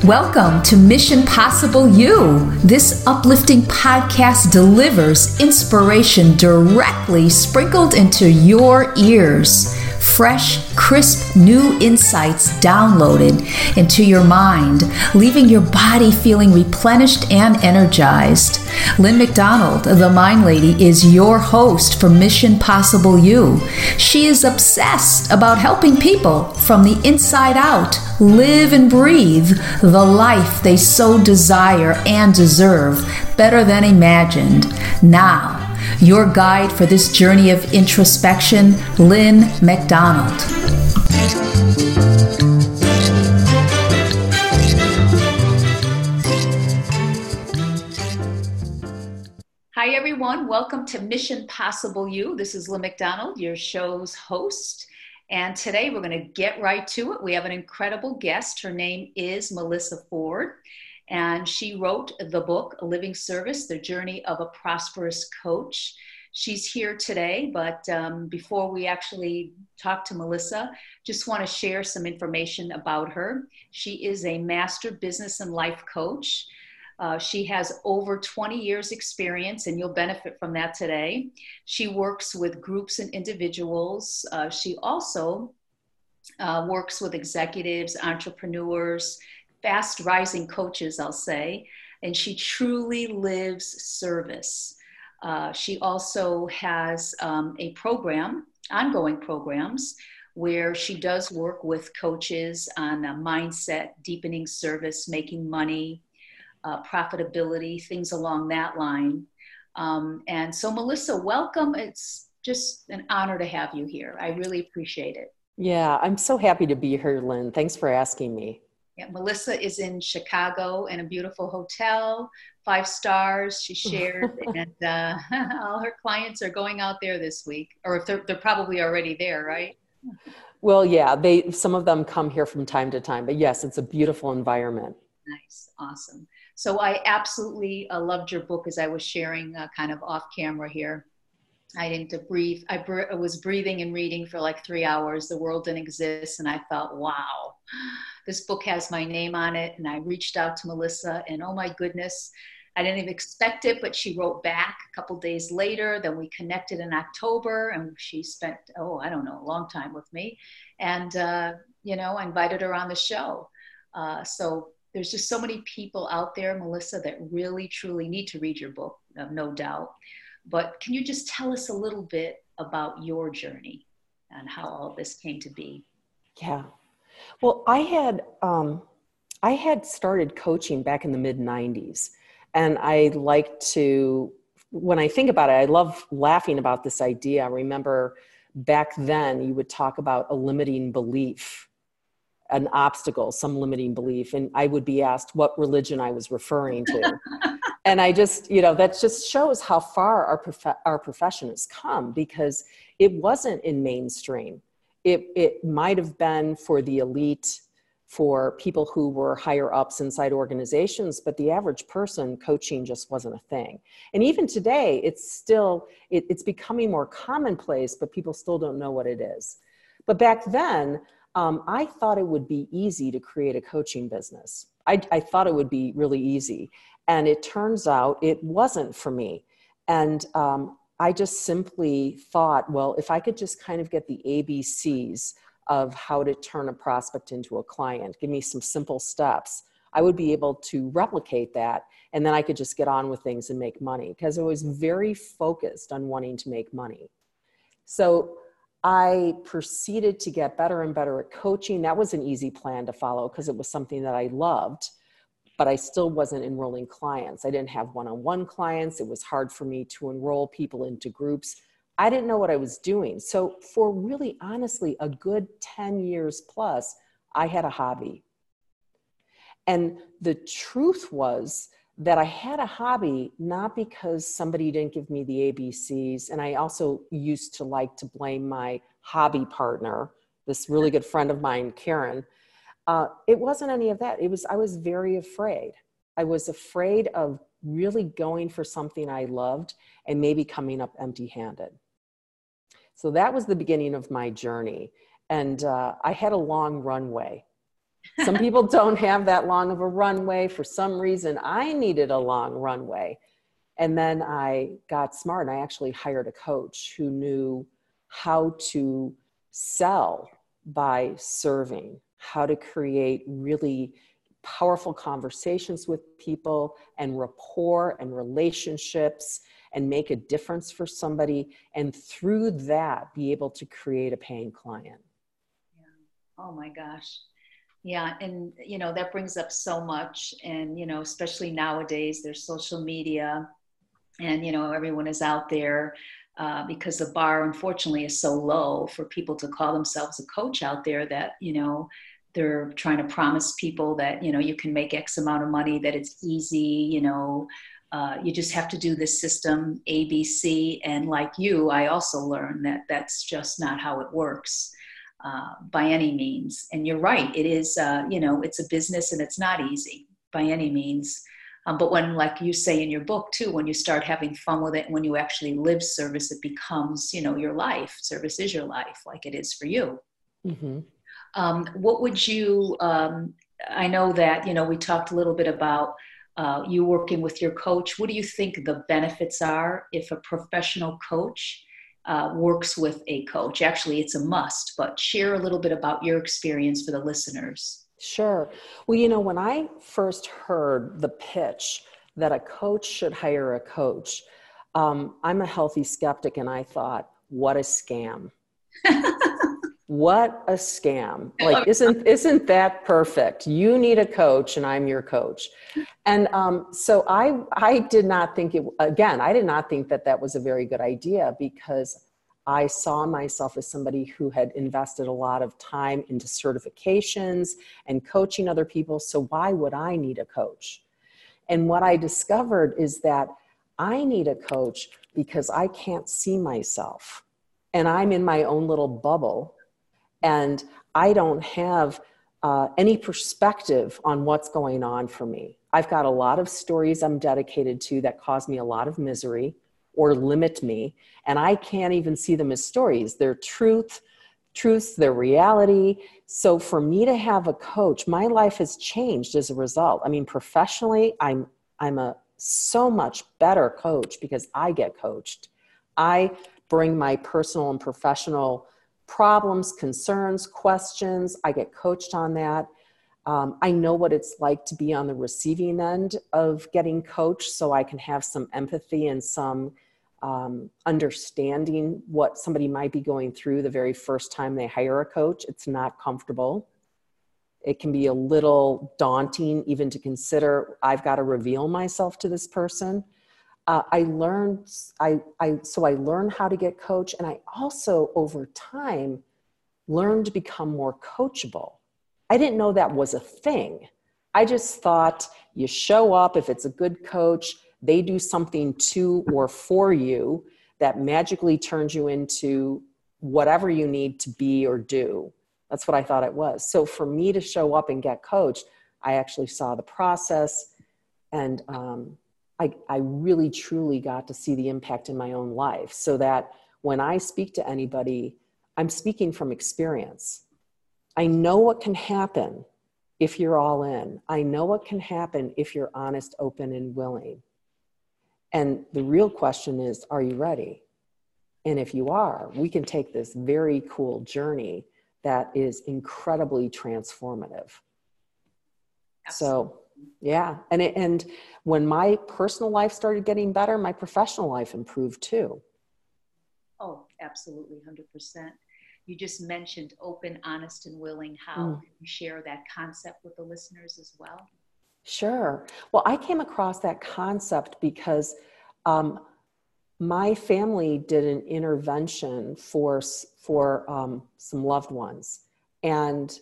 Welcome to Mission Possible You. This uplifting podcast delivers inspiration directly sprinkled into your ears. Fresh, crisp, new insights downloaded into your mind, leaving your body feeling replenished and energized. Lynn McDonald, the Mind Lady, is your host for Mission Possible You. She is obsessed about helping people from the inside out live and breathe the life they so desire and deserve better than imagined. Now, your guide for this journey of introspection, Lynn McDonald. Hi, everyone. Welcome to Mission Possible You. This is Lynn McDonald, your show's host. And today we're going to get right to it. We have an incredible guest. Her name is Melissa Ford. And she wrote the book, A Living Service, The Journey of a Prosperous Coach. She's here today, but before we actually talk to Melissa, just want to share some information about her. She is a master business and life coach. She has over 20 years experience, and you'll benefit from that today. She works with groups and individuals. She also works with executives, entrepreneurs, fast rising coaches, I'll say, and she truly lives service. She also has a program, ongoing programs, where she does work with coaches on mindset, deepening service, making money, profitability, things along that line. And so Melissa, welcome. It's just an honor to have you here. I really appreciate it. Yeah, I'm so happy to be here, Lynn. Thanks for asking me. Yeah, Melissa is in Chicago in a beautiful hotel, 5 stars. She shared, and all her clients are going out there this week, or if they're probably already there, right? Well, yeah, some of them come here from time to time, but yes, it's a beautiful environment. Nice, awesome. So I absolutely loved your book as I was sharing kind of off camera here. I didn't breathe. I was breathing and reading for like 3 hours. The world didn't exist. And I thought, wow, this book has my name on it. And I reached out to Melissa and oh my goodness, I didn't even expect it, but she wrote back a couple days later. Then we connected in October and she spent, a long time with me. And, I invited her on the show. So there's just so many people out there, Melissa, that really, truly need to read your book, no doubt. But can you just tell us a little bit about your journey and how all this came to be? Yeah. Well, I had started coaching back in the mid-90s. And I like to, when I think about it, I love laughing about this idea. I remember back then you would talk about a limiting belief, an obstacle, some limiting belief. And I would be asked what religion I was referring to. And I just, that just shows how far our profession has come, because it wasn't in mainstream. It might have been for the elite, for people who were higher ups inside organizations, but the average person, coaching just wasn't a thing. And even today, it's becoming more commonplace, but people still don't know what it is. But back then, I thought it would be easy to create a coaching business. I thought it would be really easy. And it turns out it wasn't for me. And I just simply thought, well, if I could just kind of get the ABCs of how to turn a prospect into a client, give me some simple steps, I would be able to replicate that. And then I could just get on with things and make money, because I was very focused on wanting to make money. So I proceeded to get better and better at coaching. That was an easy plan to follow because it was something that I loved, but I still wasn't enrolling clients. I didn't have one-on-one clients. It was hard for me to enroll people into groups. I didn't know what I was doing. So for really, honestly, a good 10 years plus, I had a hobby. And the truth was that I had a hobby, not because somebody didn't give me the ABCs. And I also used to like to blame my hobby partner, this really good friend of mine, Karen. It wasn't any of that. I was very afraid. I was afraid of really going for something I loved and maybe coming up empty-handed. So that was the beginning of my journey. And I had a long runway. Some people don't have that long of a runway. For some reason, I needed a long runway. And then I got smart and I actually hired a coach who knew how to sell by serving, how to create really powerful conversations with people and rapport and relationships and make a difference for somebody. And through that, be able to create a paying client. Yeah. Oh my gosh. Yeah. And, that brings up so much. And, especially nowadays, there's social media and, everyone is out there because the bar, unfortunately, is so low for people to call themselves a coach out there that, they're trying to promise people that, you can make X amount of money, that it's easy, you just have to do this system ABC. And like you, I also learned that that's just not how it works by any means. And you're right. It is, it's a business and it's not easy by any means. But when, like you say in your book too, when you start having fun with it, when you actually live service, it becomes, your life. Service is your life, like it is for you. Mm-hmm. What would you, I know that, we talked a little bit about you working with your coach. What do you think the benefits are if a professional coach works with a coach? Actually, it's a must, but share a little bit about your experience for the listeners. Sure. Well, when I first heard the pitch that a coach should hire a coach, I'm a healthy skeptic and I thought, what a scam. What a scam. Like, isn't that perfect? You need a coach and I'm your coach. And so I did not think I did not think that was a very good idea, because I saw myself as somebody who had invested a lot of time into certifications and coaching other people. So why would I need a coach? And what I discovered is that I need a coach because I can't see myself and I'm in my own little bubble. And I don't have any perspective on what's going on for me. I've got a lot of stories I'm dedicated to that cause me a lot of misery or limit me. And I can't even see them as stories. They're truths, they're reality. So for me to have a coach, my life has changed as a result. I mean, professionally, I'm a so much better coach because I get coached. I bring my personal and professional problems, concerns, questions. I get coached on that. I know what it's like to be on the receiving end of getting coached, so I can have some empathy and some understanding what somebody might be going through the very first time they hire a coach. It's not comfortable. It can be a little daunting even to consider, I've got to reveal myself to this person. I learned how to get coached, and I also over time learned to become more coachable. I didn't know that was a thing. I just thought you show up, if it's a good coach, they do something to or for you that magically turns you into whatever you need to be or do. That's what I thought it was. So for me to show up and get coached, I actually saw the process, and I really truly got to see the impact in my own life, so that when I speak to anybody, I'm speaking from experience. I know what can happen if you're all in. I know what can happen if you're honest, open, and willing. And the real question is, are you ready? And if you are, we can take this very cool journey that is incredibly transformative. Absolutely. So, yeah. And when my personal life started getting better, my professional life improved too. Oh, absolutely. 100%. You just mentioned open, honest, and willing. How can you share that concept with the listeners as well? Sure. Well, I came across that concept because my family did an intervention for some loved ones. And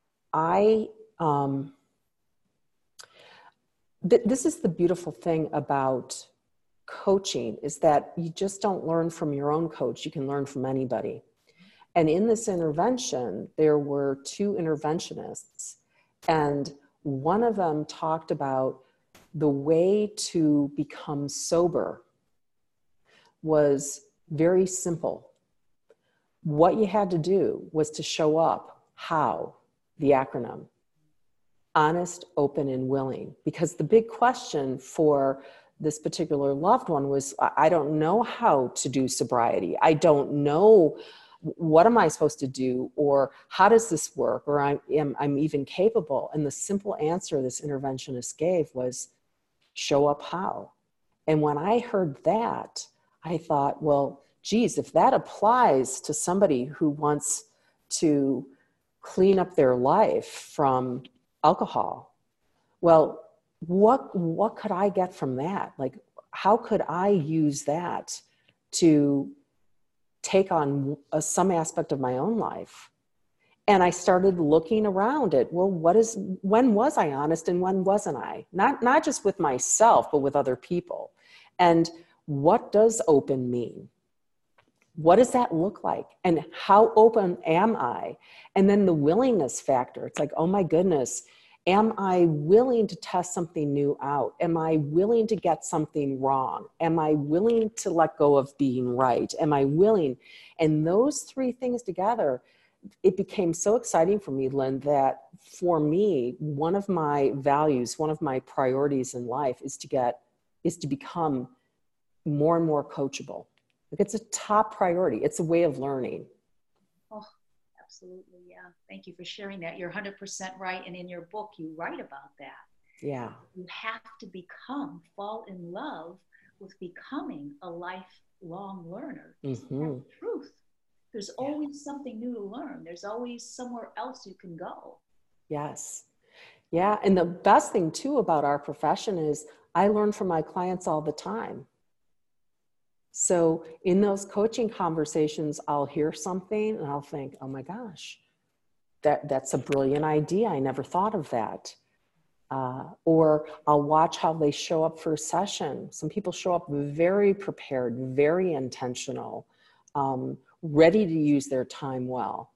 this is the beautiful thing about coaching, is that you just don't learn from your own coach. You can learn from anybody. And in this intervention, there were two interventionists, and one of them talked about the way to become sober was very simple. What you had to do was to show up. How? The acronym. honest, open, and willing. Because the big question for this particular loved one was, I don't know how to do sobriety. I don't know, what am I supposed to do? Or how does this work? Or I'm even capable. And the simple answer this interventionist gave was, show up how. And when I heard that, I thought, well, geez, if that applies to somebody who wants to clean up their life from alcohol, well, what could I get from that? Like, how could I use that to take on some aspect of my own life? And I started looking around at, well, when was I honest and when wasn't I? Not just with myself, but with other people. And what does open mean? What does that look like? And how open am I? And then the willingness factor. It's like, oh my goodness, am I willing to test something new out? Am I willing to get something wrong? Am I willing to let go of being right? Am I willing? And those three things together, it became so exciting for me, Lynn, that for me, one of my values, one of my priorities in life is to become more and more coachable. Like, it's a top priority. It's a way of learning. Oh, absolutely. Yeah. Thank you for sharing that. You're 100% right. And in your book, you write about that. Yeah. You have to fall in love with becoming a lifelong learner. Mm-hmm. That's the truth. There's always something new to learn. There's always somewhere else you can go. Yes. Yeah. And the best thing too about our profession is I learn from my clients all the time. So in those coaching conversations, I'll hear something and I'll think, oh my gosh, that's a brilliant idea. I never thought of that. Or I'll watch how they show up for a session. Some people show up very prepared, very intentional, ready to use their time well.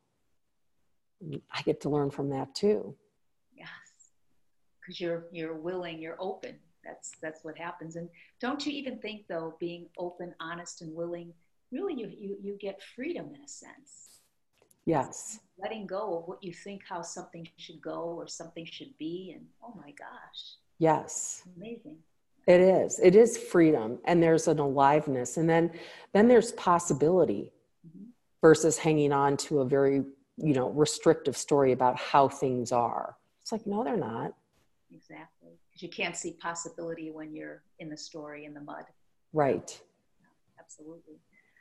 I get to learn from that too. Yes, because you're willing, you're open. That's what happens. And don't you even think, though, being open, honest, and willing, really you get freedom in a sense. Yes. Letting go of what you think how something should go or something should be. And oh my gosh. Yes. Amazing. It is. It is freedom. And there's an aliveness. And then there's possibility versus hanging on to a very, restrictive story about how things are. It's like, no, they're not. Exactly. Because you can't see possibility when you're in the story, in the mud. Right. Absolutely.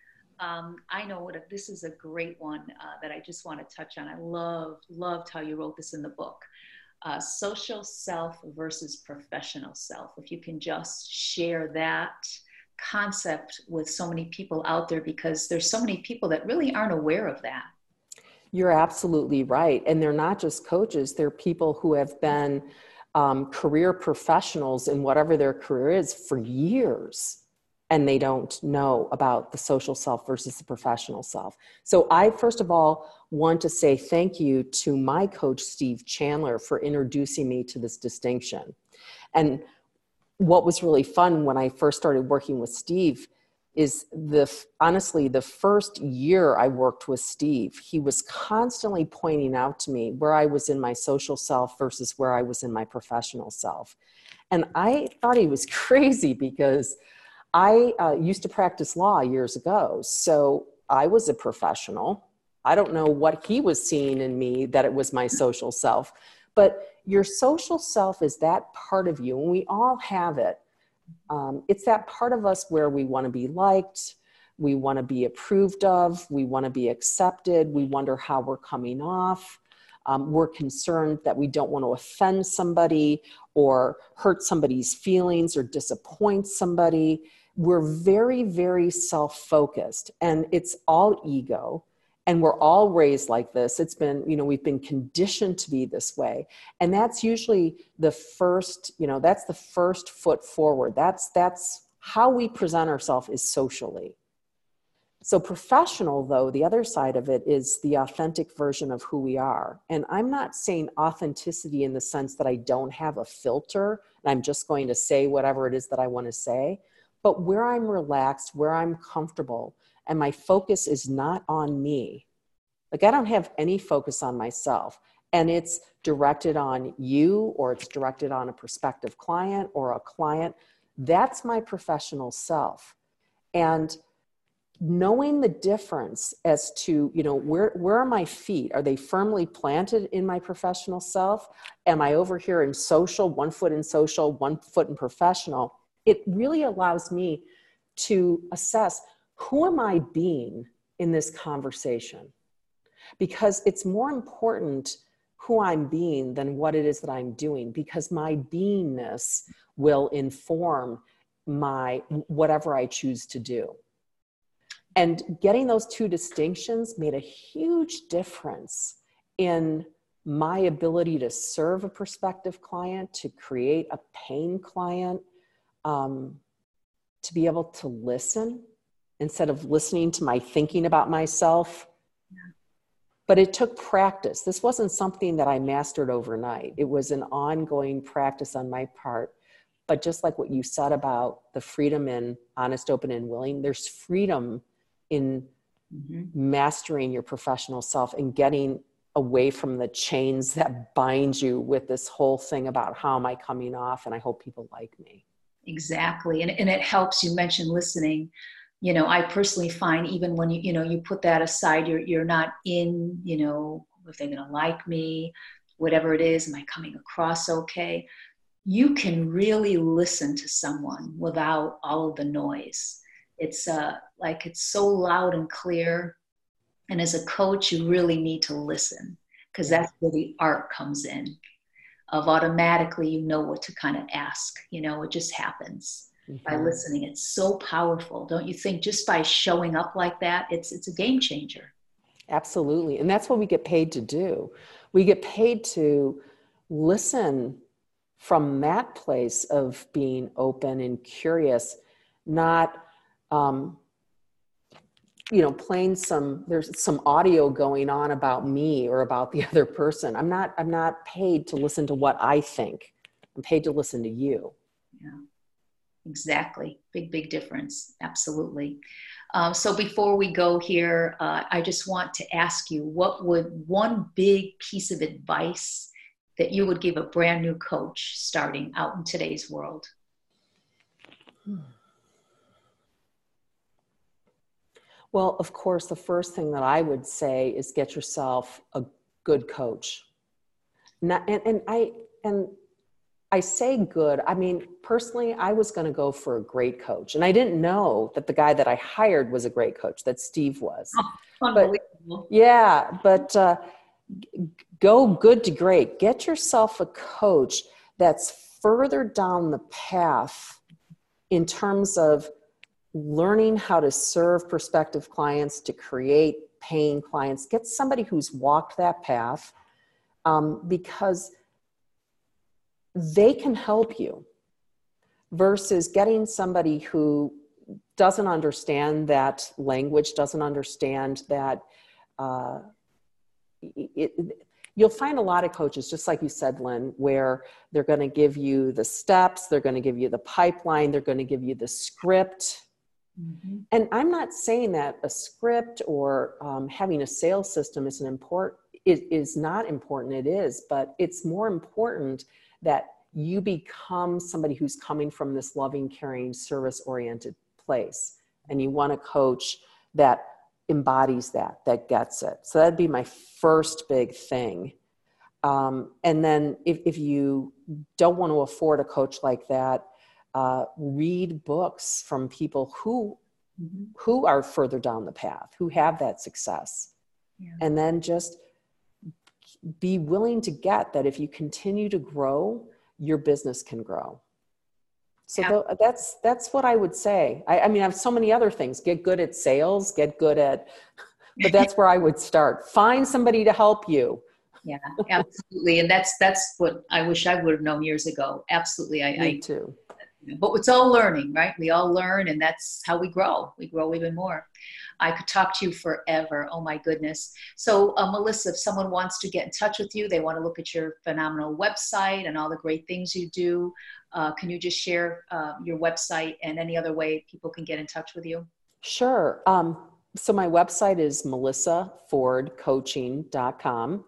I know this is a great one that I just want to touch on. I loved how you wrote this in the book. Social self versus professional self. If you can just share that concept with so many people out there, because there's so many people that really aren't aware of that. You're absolutely right. And they're not just coaches. They're people who have been career professionals in whatever their career is for years. And they don't know about the social self versus the professional self. So I, first of all, want to say thank you to my coach, Steve Chandler, for introducing me to this distinction. And what was really fun when I first started working with Steve is honestly, the first year I worked with Steve, he was constantly pointing out to me where I was in my social self versus where I was in my professional self. And I thought he was crazy because I used to practice law years ago. So I was a professional. I don't know what he was seeing in me that it was my social self, but your social self is that part of you, and we all have it. It's that part of us where we want to be liked, we want to be approved of, we want to be accepted, we wonder how we're coming off. We're concerned that we don't want to offend somebody or hurt somebody's feelings or disappoint somebody. We're very, very self-focused, and it's all ego. And we're all raised like this. It's been, we've been conditioned to be this way. And that's usually the first, that's the first foot forward. That's how we present ourselves is socially. So professional, though, the other side of it is the authentic version of who we are. And I'm not saying authenticity in the sense that I don't have a filter and I'm just going to say whatever it is that I want to say, but where I'm relaxed, where I'm comfortable, and my focus is not on me. Like, I don't have any focus on myself. and it's directed on you, or it's directed on a prospective client or a client, that's my professional self. And knowing the difference as to, where are my feet? Are they firmly planted in my professional self? Am I over here in social, 1 foot in social, 1 foot in professional? It really allows me to assess, who am I being in this conversation? Because it's more important who I'm being than what it is that I'm doing, because my beingness will inform my whatever I choose to do. And getting those two distinctions made a huge difference in my ability to serve a prospective client, to create a paying client, to be able to listen instead of listening to my thinking about myself. But it took practice. This wasn't something that I mastered overnight. It was an ongoing practice on my part. But just like what you said about the freedom in honest, open, and willing, there's freedom in mastering your professional self and getting away from the chains that bind you with this whole thing about, how am I coming off, and I hope people like me. Exactly. And it helps. You mentioned listening. I personally find, even when you put that aside, you're not in, if they're going to like me, whatever it is, am I coming across okay? You can really listen to someone without all of the noise. It's it's so loud and clear. And as a coach, you really need to listen, because that's where the art comes in, of automatically, what to kind of ask. It just happens. By listening. It's so powerful, don't you think? Just by showing up like that, it's a game changer. Absolutely. And that's what we get paid to do. We get paid to listen from that place of being open and curious, not playing there's some audio going on about me or about the other person. I'm not paid to listen to what I think. I'm paid to listen to you. Yeah. Exactly. Big difference. Absolutely. So before we go here, I just want to ask you, what would one big piece of advice that you would give a brand new coach starting out in today's world? Well, of course, the first thing that I would say is get yourself a good coach. I say good. I mean, personally, I was going to go for a great coach. And I didn't know that the guy that I hired was a great coach, that Steve was. Oh, unbelievable. But go good to great. Get yourself a coach that's further down the path in terms of learning how to serve prospective clients, to create paying clients. Get somebody who's walked that path, because they can help you, versus getting somebody who doesn't understand that language, doesn't understand that. You'll find a lot of coaches, just like you said, Lynn, where they're going to give you the steps, they're going to give you the pipeline, they're going to give you the script. Mm-hmm. And I'm not saying that a script or having a sales system is not important. It is, but it's more important that you become somebody who's coming from this loving, caring, service-oriented place. And you want a coach that embodies that gets it. So that'd be my first big thing. And then if you don't want to afford a coach like that, read books from people who are further down the path, who have that success. Yeah. And then just be willing to get that if you continue to grow, your business can grow. So that's what I would say. I mean, I have so many other things. Get good at sales, but that's where I would start. Find somebody to help you. Yeah, absolutely. And that's what I wish I would have known years ago. Absolutely. Me too. But it's all learning, right? We all learn, and that's how we grow. We grow even more. I could talk to you forever. Oh my goodness. So Melissa, if someone wants to get in touch with you, they want to look at your phenomenal website and all the great things you do, can you just share your website and any other way people can get in touch with you? Sure. So my website is melissafordcoaching.com.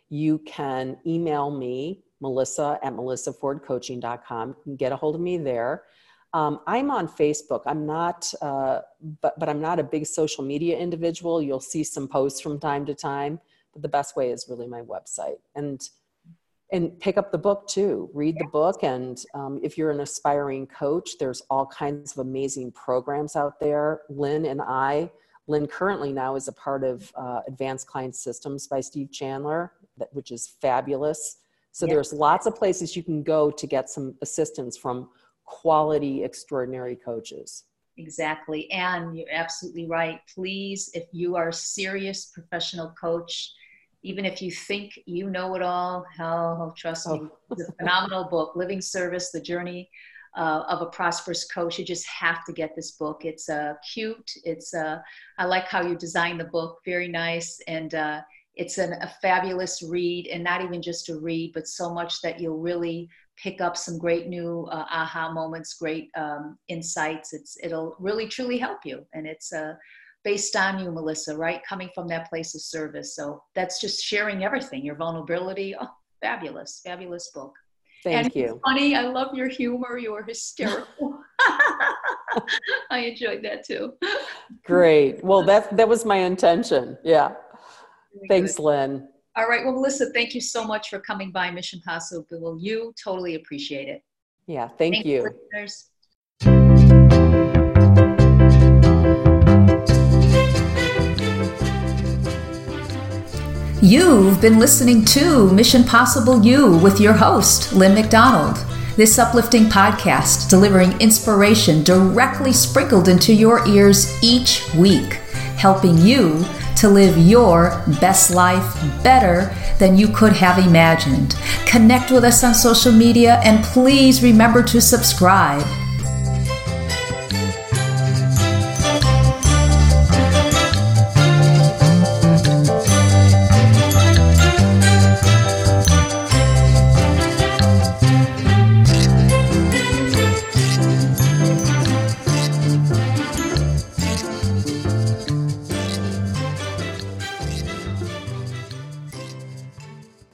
you can email me, melissa@melissafordcoaching.com. You can get a hold of me there. I'm on Facebook. I'm not, but I'm not a big social media individual. You'll see some posts from time to time, but the best way is really my website. And pick up the book too. Read the book. And if you're an aspiring coach, there's all kinds of amazing programs out there. Lynn currently now is a part of Advanced Client Systems by Steve Chandler, which is fabulous. So there's lots of places you can go to get some assistance from quality, extraordinary coaches. Exactly. And you're absolutely right. Please, if you are a serious professional coach, even if you think you know it all, trust me, it's a phenomenal book, Living Service, The Journey of a Prosperous Coach. You just have to get this book. It's cute. I like how you designed the book. Very nice. And it's a fabulous read, and not even just a read, but so much that you'll really pick up some great new aha moments, great insights. It'll really, truly help you. And it's based on you, Melissa, right? Coming from that place of service. So that's just sharing everything, your vulnerability. Oh, fabulous, fabulous book. Thank you. It's funny. I love your humor. You're hysterical. I enjoyed that too. Great. Well, that was my intention. Yeah. Really Thanks, good. Lynn. All right. Well, Melissa, thank you so much for coming by Mission Possible. You totally appreciate it. Yeah. Thank you. Listeners. You've been listening to Mission Possible You with your host, Lynn McDonald. This uplifting podcast delivering inspiration directly sprinkled into your ears each week, helping you to live your best life better than you could have imagined. Connect with us on social media and please remember to subscribe.